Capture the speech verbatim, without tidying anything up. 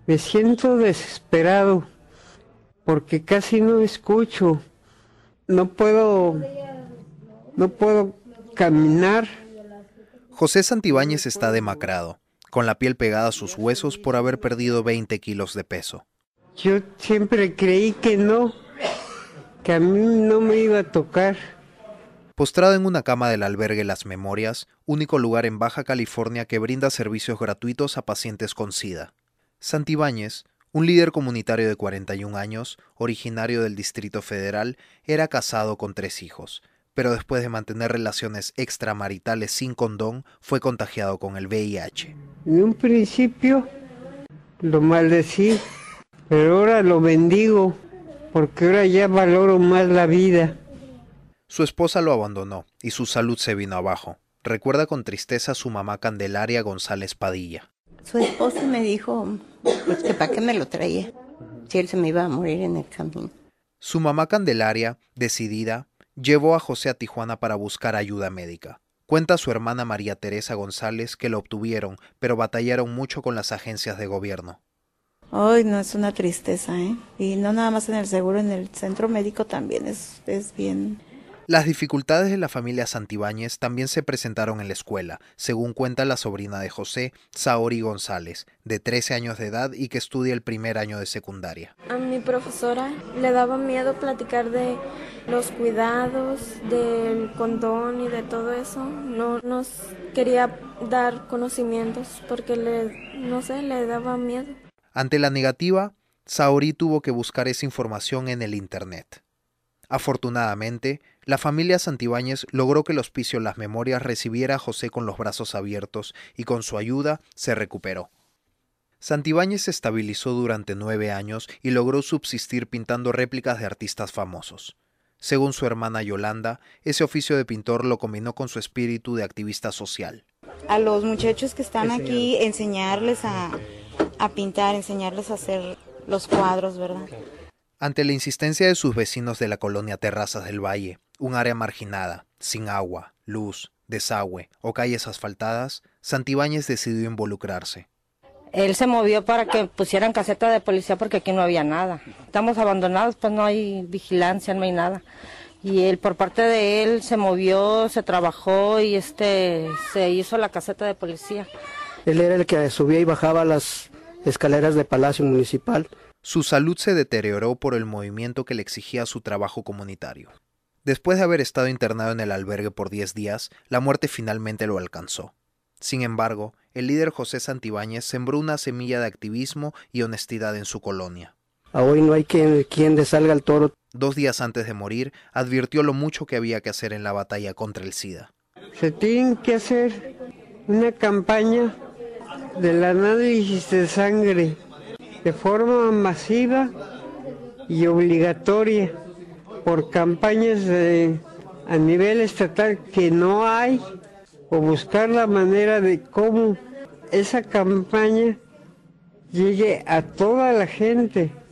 Me siento desesperado porque casi no escucho, no puedo, no puedo caminar. José Santibáñez está demacrado, con la piel pegada a sus huesos por haber perdido veinte kilos de peso. Yo siempre creí que no, que a mí no me iba a tocar. Postrado en una cama del albergue Las Memorias, único lugar en Baja California que brinda servicios gratuitos a pacientes con SIDA. Santibáñez, un líder comunitario de cuarenta y un años, originario del Distrito Federal, era casado con tres hijos, pero después de mantener relaciones extramaritales sin condón, fue contagiado con el V I H. En un principio lo maldecí, pero ahora lo bendigo, porque ahora ya valoro más la vida. Su esposa lo abandonó y su salud se vino abajo. Recuerda con tristeza a su mamá Candelaria González Padilla. Su esposa me dijo, pues que para qué me lo traía, si él se me iba a morir en el camino. Su mamá Candelaria, decidida, llevó a José a Tijuana para buscar ayuda médica. Cuenta su hermana María Teresa González que lo obtuvieron, pero batallaron mucho con las agencias de gobierno. Ay, no, es una tristeza, ¿eh? Y no nada más en el seguro, en el centro médico también es, es bien. Las dificultades de la familia Santibáñez también se presentaron en la escuela, según cuenta la sobrina de José, Saori González, de trece años de edad y que estudia el primer año de secundaria. A mi profesora le daba miedo platicar de los cuidados, del condón y de todo eso. No nos quería dar conocimientos porque le, no sé, le daba miedo. Ante la negativa, Saori tuvo que buscar esa información en el internet. Afortunadamente, la familia Santibáñez logró que el Hospicio Las Memorias recibiera a José con los brazos abiertos y con su ayuda se recuperó. Santibáñez se estabilizó durante nueve años y logró subsistir pintando réplicas de artistas famosos. Según su hermana Yolanda, ese oficio de pintor lo combinó con su espíritu de activista social. A los muchachos que están aquí, enseñarles a, a pintar, enseñarles a hacer los cuadros, ¿verdad? Ante la insistencia de sus vecinos de la colonia Terrazas del Valle, un área marginada, sin agua, luz, desagüe o calles asfaltadas, Santibáñez decidió involucrarse. Él se movió para que pusieran caseta de policía porque aquí no había nada. Estamos abandonados, pues no hay vigilancia, no hay nada. Y él, por parte de él, se movió, se trabajó y este se hizo la caseta de policía. Él era el que subía y bajaba las escaleras de Palacio Municipal. Su salud se deterioró por el movimiento que le exigía su trabajo comunitario. Después de haber estado internado en el albergue por diez días, la muerte finalmente lo alcanzó. Sin embargo, el líder José Santibáñez sembró una semilla de activismo y honestidad en su colonia. A hoy no hay quien, quien le salga al toro. Dos días antes de morir, advirtió lo mucho que había que hacer en la batalla contra el SIDA. Se tiene que hacer una campaña del análisis de sangre de forma masiva y obligatoria por campañas de, a nivel estatal que no hay, o buscar la manera de cómo esa campaña llegue a toda la gente.